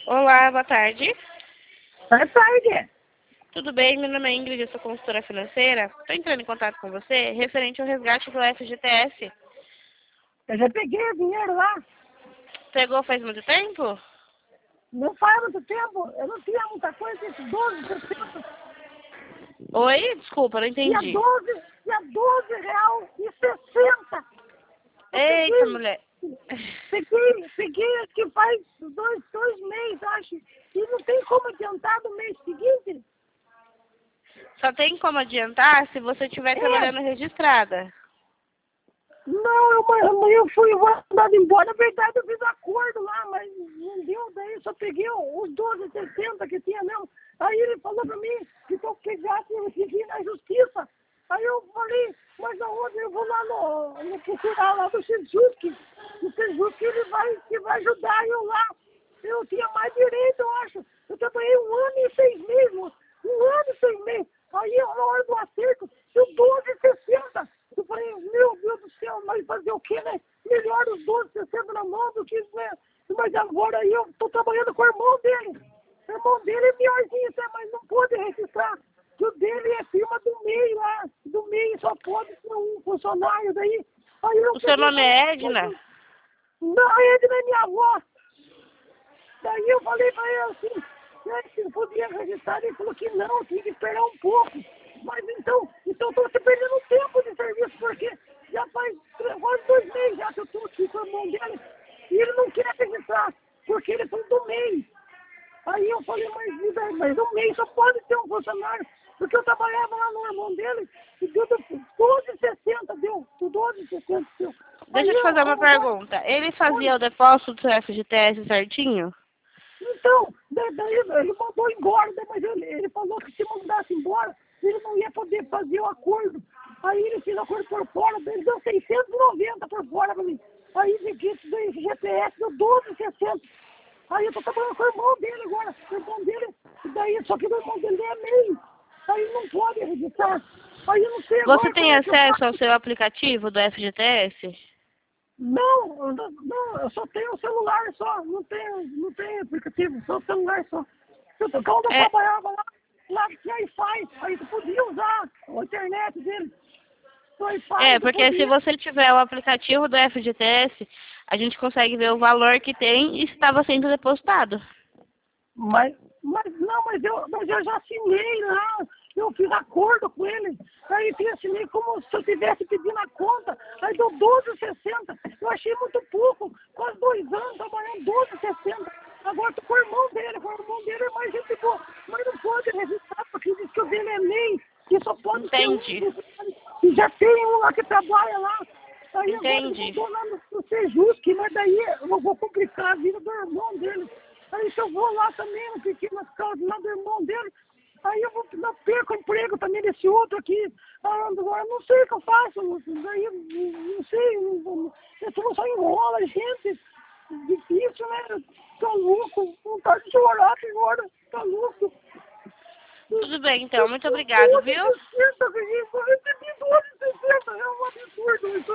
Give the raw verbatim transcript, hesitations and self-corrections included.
Olá, boa tarde. Boa tarde. Tudo bem? Meu nome é Ingrid, eu sou consultora financeira. Estou entrando em contato com você referente ao resgate do F G T S. Eu já peguei o dinheiro lá. Pegou faz muito tempo? Não faz muito tempo. Eu não tinha muita coisa, esse doze por cento. Oi? Desculpa, não Tinha entendi. doze, tinha doze real e sessenta. Eu Eita, peguei, mulher. peguei, peguei acho que faz dois, dois meses, acho. E não tem como adiantar no mês seguinte? Só tem como adiantar se você estiver É. trabalhando registrada. Não, eu, eu, eu fui mandado embora. Na verdade, eu fiz acordo lá, mas não deu. Daí só peguei os doze e sessenta que tinha mesmo. Aí ele falou pra mim que se eu pegasse, eu tinha que ir na justiça. Aí eu falei, mas aonde? Eu vou lá no, no procurar lá do Sejuc. O Sejuc ele vai, que vai ajudar eu lá. Eu tinha mais direito, eu acho. Eu trabalhei um ano e seis meses, moço. Um ano e seis meses. Aí, na hora do acerto, deu doze e sessenta. Eu falei, meu Deus do céu, mas fazer o quê, né? Melhor os doze e sessenta na mão do que, né? Mas agora aí eu tô trabalhando com o irmão dele. O irmão dele é melhorzinho, né? Mas não pode registrar. Que o dele é firma do meio lá. Do meio só pode ser um funcionário daí. Aí eu O seu peguei, nome é Edna? não, a Edna é minha avó. Daí eu falei pra ele assim, né, se podia registrar, ele falou que não, tinha que esperar um pouco. Mas então, então eu tô perdendo tempo de serviço, porque já faz três, quase dois meses já que eu tô aqui com o irmão dele, e ele não quer registrar, porque eles são do mês. Aí eu falei, mas, mas do mês só pode ter um funcionário, porque eu trabalhava lá no irmão dele, e deu doze e sessenta, deu, doze e sessenta, deu. Aí Deixa eu te eu, fazer uma agora, pergunta. Ele fazia o depósito do seu F G T S certinho? então, daí, daí ele mandou embora, né, mas ele, ele falou que se mandasse embora, ele não ia poder fazer o acordo. Aí ele fez o acordo por fora, ele deu seiscentos e noventa por fora pra mim. Aí de que isso daí, G P S deu doze e sessenta. Aí eu tô trabalhando com o irmão dele agora, o irmão dele, e daí, só que o irmão dele é meio, aí não pode registrar. Aí eu não sei Você agora como tem é que eu acesso ao faço. seu aplicativo do F G T S? Não, eu não, não, eu só tenho o celular só, não tenho, não tenho aplicativo, só o celular só. Eu, quando eu É, trabalhava lá, lá tinha Wi-Fi, aí tu podia usar a internet dele. O Wi-Fi É, tu porque se podia. você tiver o aplicativo do F G T S, a gente consegue ver o valor que tem e se estava sendo depositado. Mas, mas não, mas eu, mas eu já assinei lá, eu fiz acordo com ele. Aí eu assinei como se eu tivesse pedindo a conta, aí deu doze e sessenta. Eu achei muito pouco, quase dois anos trabalhando doze e sessenta. Agora tô com o irmão dele, com o irmão dele é mais gente boa, mas não pode registrar, porque diz que o dele é meio, que só pode ser um Entendi. funcionário. E já tem um lá que trabalha lá. Aí agora ele Entendi. mandou lá no, no Sejuc, mas daí eu vou complicar a vida do irmão dele. Aí se eu vou lá também, não fiquei nas casas lá do irmão dele, aí eu vou não perco o emprego também desse outro aqui. Ah, agora não sei o que eu faço, daí eu não sei, eu só enrola a gente. Difícil, né? Tá louco, vontade de chorar agora, tá louco. Tudo bem, então. Muito obrigado, doze e viu? sessenta, eu recebi doze e sessenta, é um absurdo isso.